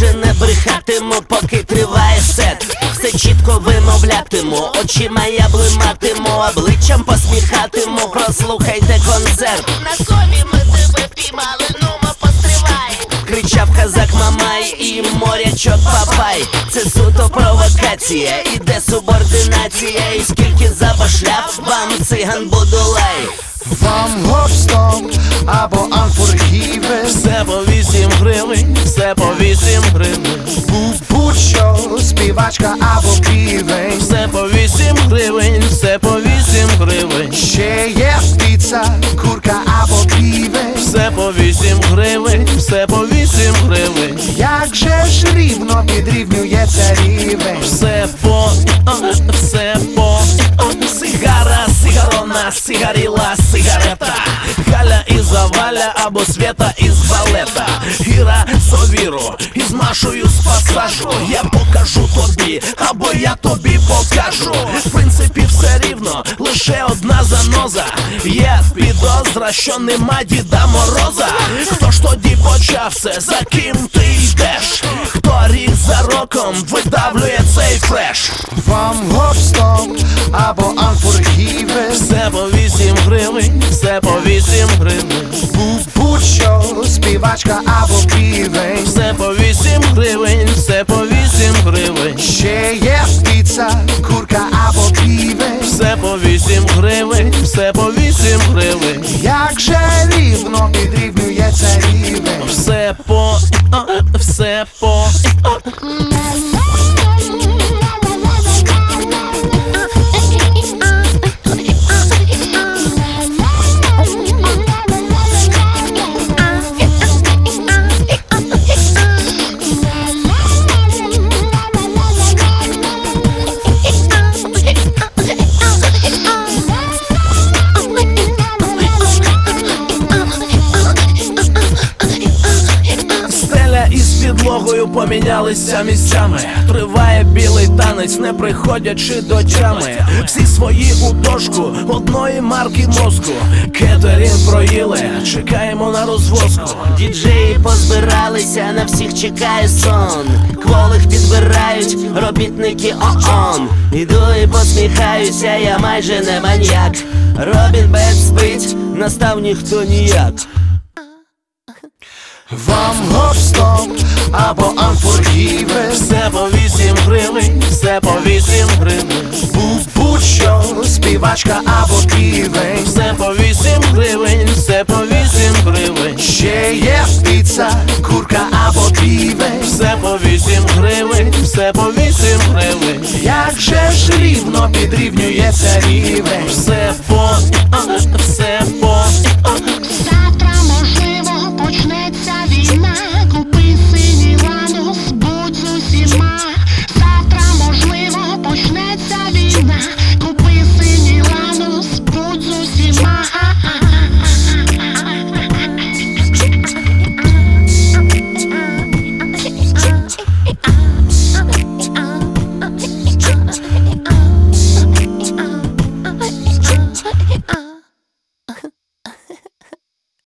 більше не брехатиму, поки триває сет. Все чітко вимовлятиму, очима я блиматиму, обличчям посміхатиму, прослухайте концерт. На сові ми тебе піймали, ну ми постривай. Кричав казак Мамай і морячок Папай. Це суто провокація, іде субординація. І скільки забашляв вам циган Будулай. Вам гоп-стоп або амфоргіве. Все по 8 гривень, все по 8 гривень. Будь-що, співачка або півень. Все по 8 гривень, все по 8 гривень. Ще є піца, курка або півень. Все по 8 гривень, все по 8 гривень. Як же ж рівно підрівнюється рівень. Все по сигара, сигарона, сигаріла, сигарета. Галя із Валя або Света із балета. Іра Совіру із Машою з пасажу. Я покажу тобі, або я тобі покажу. В принципі все рівно, лише одна заноза. Є підозра, що нема Діда Мороза. Хто ж тоді почав це, за ким ти йдеш? Хто рік за роком видавлює цей фреш? Вам гоп-стоп або амфоргіве. Все по 8 гривень, все по 8 гривень. Будь-що, співачка або півень. Все по 8 гривень, все по 8 гривень. Ще є піца, курка або півень. Все по 8 гривень, все по 8 гривень. Як же рівно підрівнюється рівень. Все по підлогою помінялися місцями. Триває білий танець, не приходячи до тями. Всі свої у дошку, одної марки мозку. Кетерін проїли, чекаємо на розвозку. Діджеї позбиралися, на всіх чекає сон. Кволих підбирають робітники ООН. Іду і посміхаюся, я майже не маньяк. Робін Бен спить, настав ніхто ніяк. Вам гоп-стоп або амфоргіве. Все по 8 гривень, все по 8 гривень. Будь-що, співачка або півень. Все по 8 гривень, все по 8 гривень. Ще є піца, курка або півень. Все по 8 гривень, все по 8 гривень. Як же ж рівно підрівнюється рівень. Все по